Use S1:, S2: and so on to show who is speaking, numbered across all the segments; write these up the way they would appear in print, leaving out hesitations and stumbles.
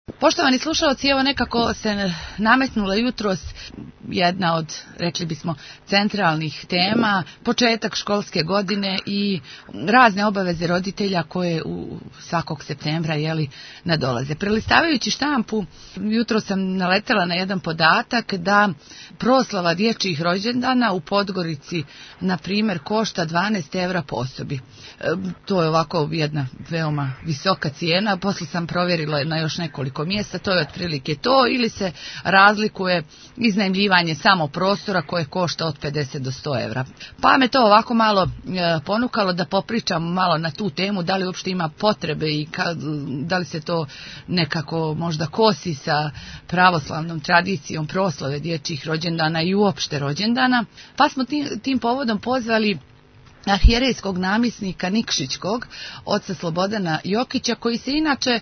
S1: Poštovani slušalci, evo nekako se nametnula jutros jedna od, rekli bismo, centralnih tema, početak školske godine i razne obaveze roditelja koje u svakog septembra nadolaze. Prelistavajući štampu, jutros sam naletela na jedan podatak da proslava dječjih rođendana u Podgorici, na primjer, košta 12 evra po osobi. To je ovako jedna veoma visoka cijena, poslije sam provjerila na još nekoliko mjesta, to je otprilike to, ili se razlikuje iznajmljivanje samo prostora koje košta od 50 do 100 evra. Pa me to ovako malo ponukalo da popričam malo na tu temu, da li uopšte ima potrebe i da li se to nekako možda kosi sa pravoslavnom tradicijom proslave dječjih rođendana i uopšte rođendana. Pa smo tim povodom pozvali arhijerejskog namjesnika Nikšićkog, oca Slobodana Jokića, koji se inače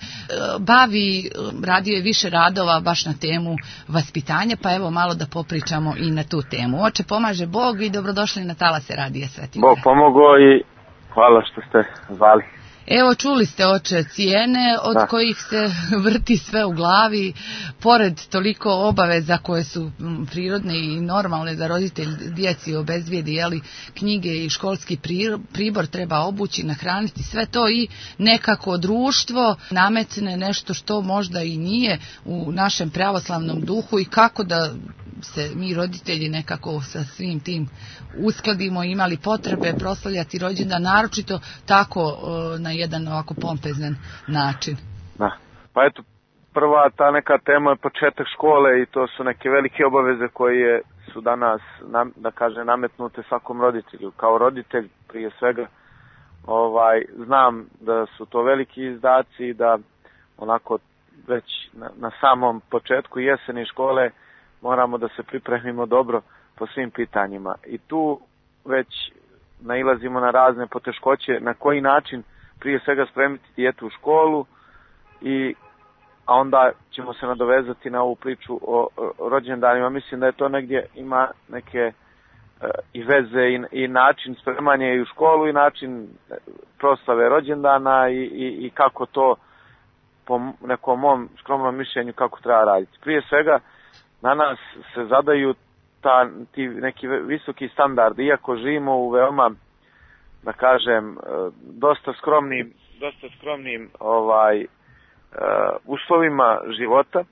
S1: radio je više radova baš na temu vaspitanja, pa evo malo da popričamo i na tu temu. Oče, pomaže Bog i dobrodošli na Talase Radija Svetinja.
S2: Bog pomogao i hvala što ste zvali.
S1: Evo, čuli ste, oče, cijene od kojih se vrti sve u glavi, pored toliko obaveza koje su prirodne i normalne da roditelj djeci obezbijedi, knjige i školski pribor treba obući, nahraniti, sve to i nekako društvo nametne nešto što možda i nije u našem pravoslavnom duhu i kako da se mi roditelji nekako sa svim tim uskladimo, imali potrebe proslavljati rođendan, naročito tako na jedan ovako pompezan način.
S2: Da. Pa eto, prva ta neka tema je početak škole i to su neke velike obaveze koje su danas, da kažem, nametnute svakom roditelju. Kao roditelj prije svega znam da su to veliki izdaci i da onako već na samom početku jeseni škole moramo da se pripremimo dobro po svim pitanjima. I tu već nailazimo na razne poteškoće, na koji način prije svega spremiti dijete u školu, a onda ćemo se nadovezati na ovu priču o rođendanima. Mislim da je to negdje ima neke i veze i način spremanja i u školu i način proslave rođendana i kako to po nekom mom skromnom mišljenju kako treba raditi. Prije svega na nas se zadaju ti neki visoki standardi, iako živimo u veoma, da kažem, dosta skromnim uslovima života.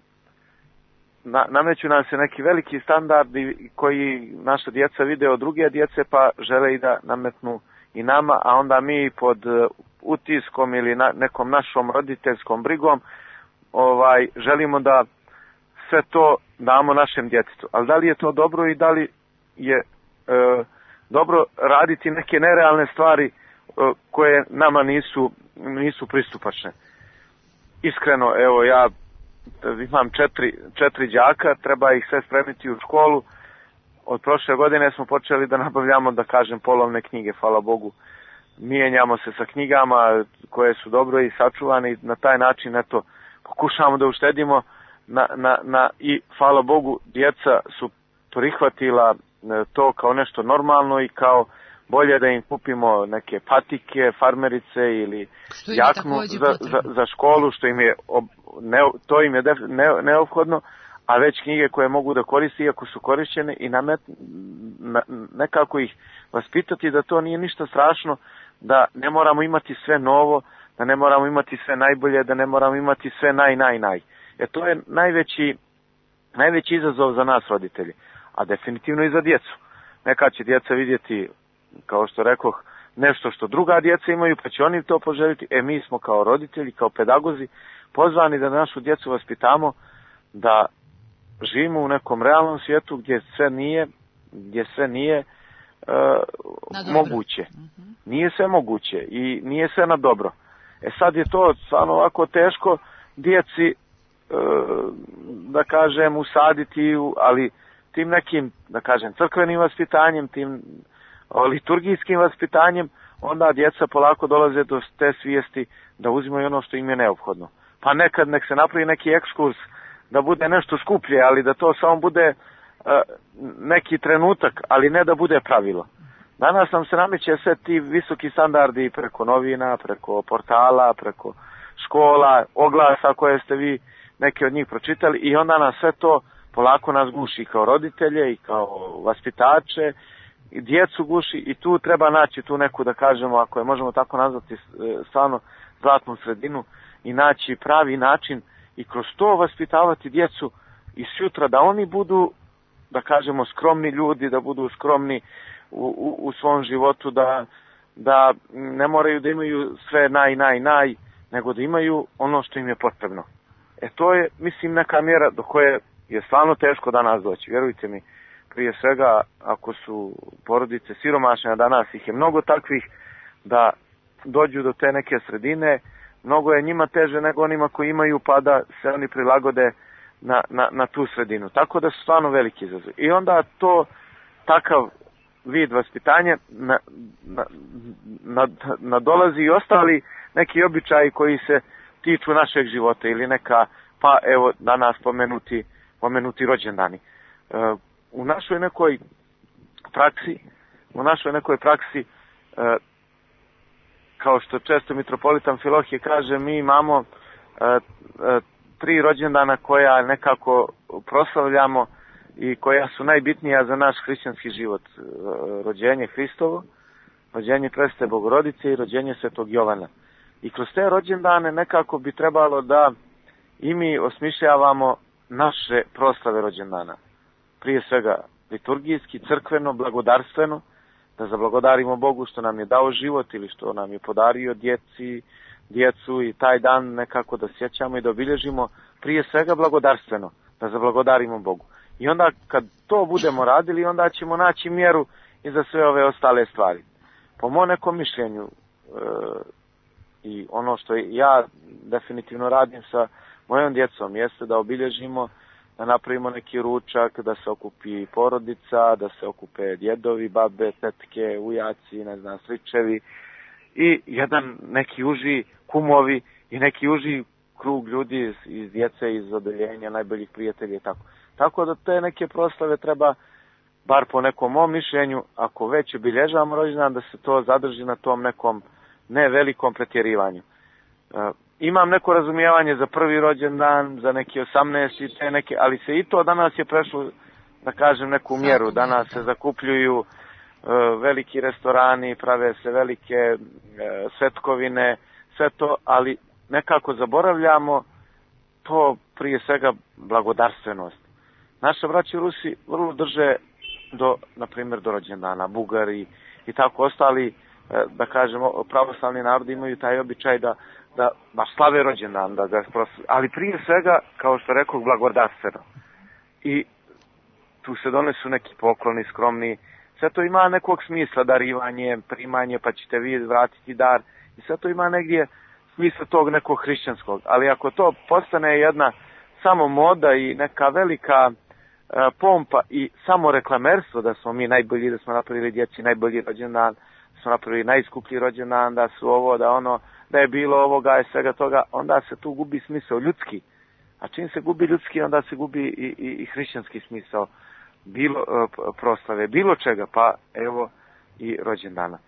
S2: Nameću nam se neki veliki standardi koji naša djeca vide od druge djece pa žele i da nametnu i nama, a onda mi pod utiskom ili nekom našom roditeljskom brigom želimo da sve to damo našem djetetu. Ali da li je to dobro i da li je dobro raditi neke nerealne stvari koje nama nisu pristupačne. Iskreno, evo ja imam četiri đaka, treba ih sve spremiti u školu. Od prošle godine smo počeli da nabavljamo, da kažem, polovne knjige, hvala Bogu. Mijenjamo se sa knjigama koje su dobro i sačuvane i na taj način pokušamo da uštedimo i hvala Bogu djeca su prihvatila to kao nešto normalno i kao bolje da im kupimo neke patike, farmerice ili jaknu za školu, što im je to im je neophodno, a već knjige koje mogu da koriste iako su korišćene i nekako ih vaspitati da to nije ništa strašno, da ne moramo imati sve novo, da ne moramo imati sve najbolje, da ne moramo imati sve naj. To je najveći izazov za nas roditelji, a definitivno i za djecu. Neka će djeca vidjeti, kao što rekoh, nešto što druga djeca imaju, pa će oni to poželjeti. Mi smo kao roditelji, kao pedagozi, pozvani da našu djecu vaspitamo da živimo u nekom realnom svijetu gdje sve nije moguće. Nije sve moguće i nije sve na dobro. Sad je to stvarno ovako teško djeci, da kažem, usaditi, ali tim nekim, da kažem, crkvenim vaspitanjem, tim liturgijskim vaspitanjem, onda djeca polako dolaze do te svijesti da uzimaju ono što im je neophodno. Pa nekad nek se napravi neki ekskurs da bude nešto skuplje, ali da to samo bude neki trenutak, ali ne da bude pravilo. Danas nam se nameće sve ti visoki standardi preko novina, preko portala, preko škola, oglasa koje ste vi neke od njih pročitali i onda nas sve to polako nas guši kao roditelje i kao vaspitače i djecu guši i tu treba naći tu neku, da kažemo, ako je možemo tako nazvati, stvarno zlatnu sredinu i naći pravi način i kroz to vaspitavati djecu i sutra da oni budu, da kažemo, skromni ljudi, da budu skromni u svom životu, da ne moraju da imaju sve naj, nego da imaju ono što im je potrebno. To je, mislim, neka mjera do koje je stvarno teško danas doći. Vjerujte mi, prije svega, ako su porodice siromašne, a danas ih je mnogo takvih, da dođu do te neke sredine, mnogo je njima teže nego onima koji imaju, pa da se oni prilagode na tu sredinu. Tako da su stvarno veliki izazov. I onda to, takav vid vaspitanja nadolazi i ostali neki običaji koji se tiču našeg života ili neka, pa evo danas pomenuti rođendani. U našoj nekoj praksi, kao što često mitropolitan Filohije kaže, mi imamo 3 rođendana koja nekako proslavljamo i koja su najbitnija za naš hrišćanski život. Rođenje Hristovo, rođenje Presvete Bogorodice i rođenje Svetog Jovana. I kroz te rođendane nekako bi trebalo da i mi osmišljavamo naše proslave rođendana. Prije svega liturgijski, crkveno, blagodarstveno, da zablagodarimo Bogu što nam je dao život ili što nam je podario djecu i taj dan nekako da sjećamo i da obilježimo prije svega blagodarstveno, da zablagodarimo Bogu. I onda kad to budemo radili, onda ćemo naći mjeru i za sve ove ostale stvari. Po mom nekom mišljenju i ono što ja definitivno radim sa mojom djecom jeste da obilježimo, da napravimo neki ručak, da se okupi porodica, da se okupe djedovi, babe, tetke, ujaci, stričevi i neki uži kumovi i neki uži krug ljudi iz djece, iz odeljenja, najboljih prijatelja i tako. Tako da te neke proslave treba, bar po nekom mom mišljenju, ako već obilježavamo rođendan, da se to zadrži na tom nekom ne velikom pretjerivanju. Imam neko razumijevanje za prvi rođendan, za neki 18 i te neke, ali se i to danas je prešlo, da kažem, neku mjeru. Danas se zakupljuju veliki restorani, prave se velike svetkovine, sve to, ali nekako zaboravljamo to prije svega blagodarstvenost. Naša braća Rusi vrlo drže na primjer, do rođendana, Bugari i tako ostali, da kažemo, pravoslavni narodi imaju taj običaj da baš slave rođendan, ali prije svega, kao što rekao, blagodarstveno. I tu se donesu neki pokloni skromni, sve to ima nekog smisla, darivanje, primanje, pa ćete vi vratiti dar, i sve to ima negdje smisla tog nekog hrišćanskog. Ali ako to postane jedna samo moda i neka velika pompa i samo reklamerstvo da smo mi najbolji, da smo napravili djeci najbolji rođendan, da smo napravili najskuplji rođendan, da su ovo, da ono, da je bilo ovoga i svega toga, onda se tu gubi smisao ljudski. A čim se gubi ljudski, onda se gubi i hrišćanski smisao bilo proslave, bilo čega, pa evo i rođendana.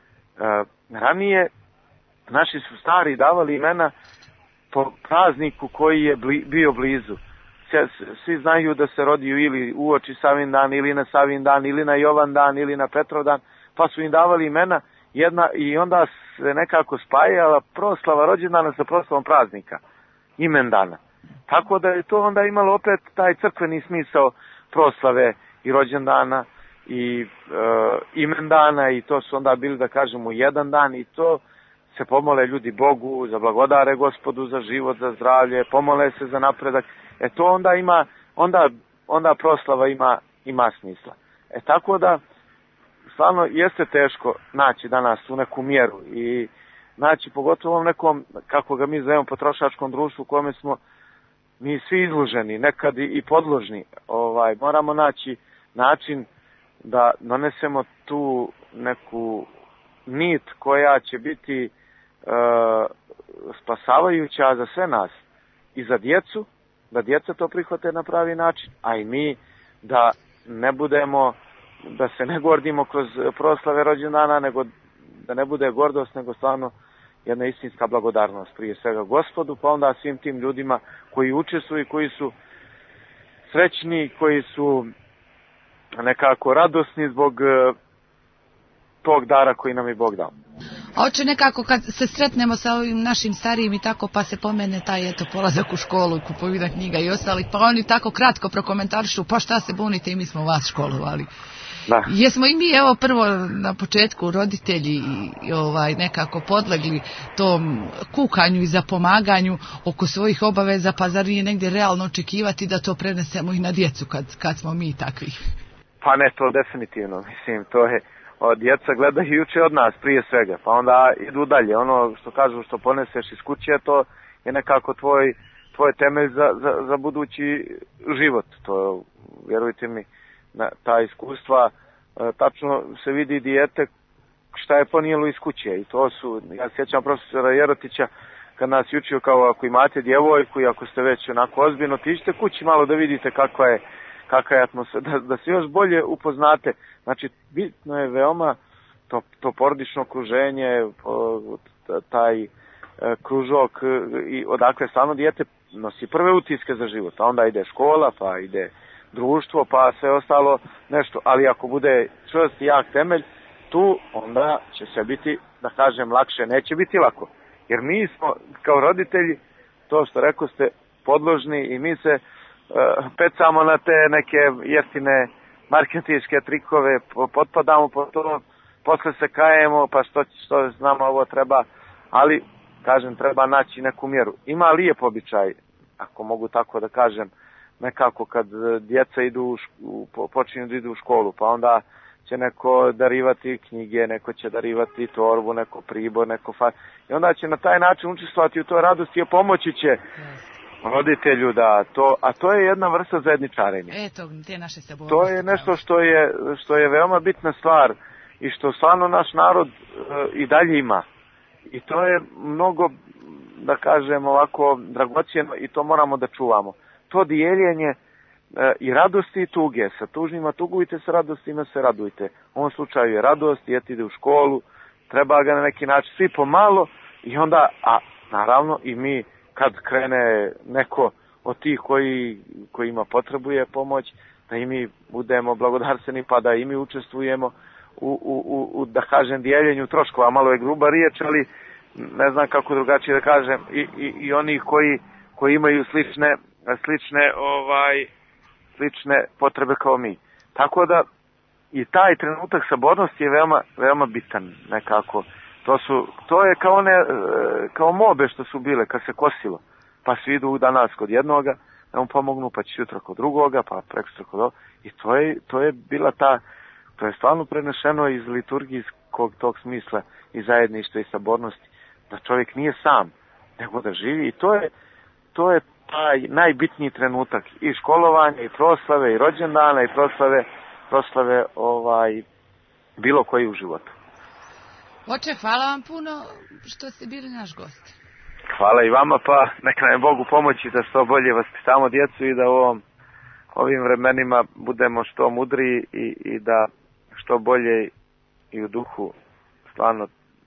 S2: Ranije naši su stari davali imena po prazniku koji je bio blizu. Svi znaju da se rodio ili uoči Savindan, ili na Savindan, ili na Jovandan, ili na Petrovdan, pa su im davali imena i onda se nekako spajala proslava rođendana sa proslavom praznika, imendana. Tako da je to onda imalo opet taj crkveni smisao proslave i rođendana i imendana, i to su onda bili, da kažemo, jedan dan, i to se pomole ljudi Bogu, za blagodare Gospodu, za život, za zdravlje, pomole se za napredak. To onda ima, onda proslava ima smisla. Tako da stvarno jeste teško naći danas u neku mjeru i naći pogotovo u nekom, kako ga mi zovemo, potrošačkom društvu u kome smo mi svi izloženi, nekad i podložni. Moramo naći način da donesemo tu neku nit koja će biti spasavajuća za sve nas i za djecu, da djeca to prihvate na pravi način, a i mi da ne budemo, da se ne gordimo kroz proslave rođendana, nego da ne bude gordost, nego stvarno jedna istinska blagodarnost, prije svega Gospodu, pa onda svim tim ljudima koji učestvuju, koji su srećni, koji su nekako radosni zbog tog dara koji nam je Bog dao.
S1: A hoće nekako kad se sretnemo sa ovim našim starijim i tako, pa se pomene taj polazak u školu, kupovina knjiga i ostalih, pa oni tako kratko prokomentarišu, pa šta se bunite, i mi smo vas školovali. Da. Jesmo i mi, evo, prvo na početku roditelji nekako podlegli tom kukanju i zapomaganju oko svojih obaveza, pa zar nije negdje realno očekivati da to prenesemo i na djecu kad smo mi takvi?
S2: Pa ne, to definitivno, mislim, to je, djeca gledaju i uče od nas prije svega, pa onda idu dalje, ono što kažu, što poneseš iz kuće, to je nekako tvoj temelj za budući život, to, vjerujte mi, ta iskustva, tačno se vidi dijete šta je ponijelo iz kuće, i to su, ja sjećam profesora Jerotića kad nas je učio, kao ako imate djevojku i ako ste već onako ozbiljno, tiđite kući malo da vidite kakva je atmosfera, da se još bolje upoznate. Znači, bitno je veoma to porodično okruženje, taj kružok i odakle stvarno dijete nosi prve utiske za život, a onda ide škola, pa ide društvo, pa sve ostalo nešto, ali ako bude čvrst i jak temelj, tu onda će se biti, da kažem, lakše, neće biti lako, jer mi smo kao roditelji, to što rekao ste, podložni i mi se pecamo na te neke jeftine marketinške trikove, potpadamo po to, posle se kajemo, pa što znamo ovo treba, ali, kažem, treba naći neku mjeru. Ima lijep običaj, ako mogu tako da kažem, nekako kad djeca počinju da idu u školu, pa onda će neko darivati knjige, neko će darivati torbu, neko pribor, i onda će na taj način učestvovati u toj radosti i pomoći će roditelju da to, a to je jedna vrsta zajedničarenja. To je nešto što je veoma bitna stvar i što stvarno naš narod i dalje ima. I to je mnogo, da kažem ovako, dragocjeno i to moramo da čuvamo. To dijeljenje i radosti i tuge. Sa tužnjima tugujte, sa radostima se radujte. U ovom slučaju je radost, dijete ide u školu, treba ga na neki način svi pomalo i onda, a naravno i mi kad krene neko od tih kojima potrebuje pomoć, da i mi budemo blagodarstveni, pa da i mi učestvujemo u da kažem, dijeljenju troškova. Malo je gruba riječ, ali ne znam kako drugačije da kažem, i oni koji imaju slične potrebe kao mi. Tako da i taj trenutak sabornosti je veoma, veoma bitan nekako. To je kao mobe što su bile kad se kosilo, pa svi idu danas kod jednoga da mu pomognu, pa će sutra kod drugoga, pa prekosutra kod ovoga, i to je bila to je stvarno prenešeno iz liturgijskog tog smisla i zajedništva i sabornosti, da čovjek nije sam, nego da živi, i to je taj najbitniji trenutak i školovanja, i proslave, i rođendana, i proslave bilo koji u životu.
S1: Oče, hvala vam puno što ste bili naš gost.
S2: Hvala i vama, pa neka nam je Bog u pomoći da što bolje vaspitamo djecu i da u ovim vremenima budemo što mudriji i da što bolje i u duhu stvarno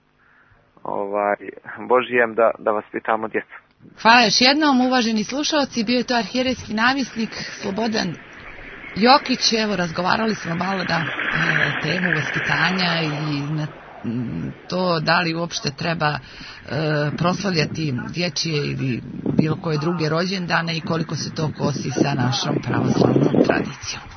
S2: Božijem da vaspitamo djecu.
S1: Hvala još jednom, uvaženi slušalci, bio je to arhijerejski namjesnik Slobodan Jokić. Evo, razgovarali smo malo na temu vaspitanja i na to da li uopšte treba proslavljati dječje ili bilo koje druge rođendane i koliko se to kosi sa našom pravoslavnom tradicijom.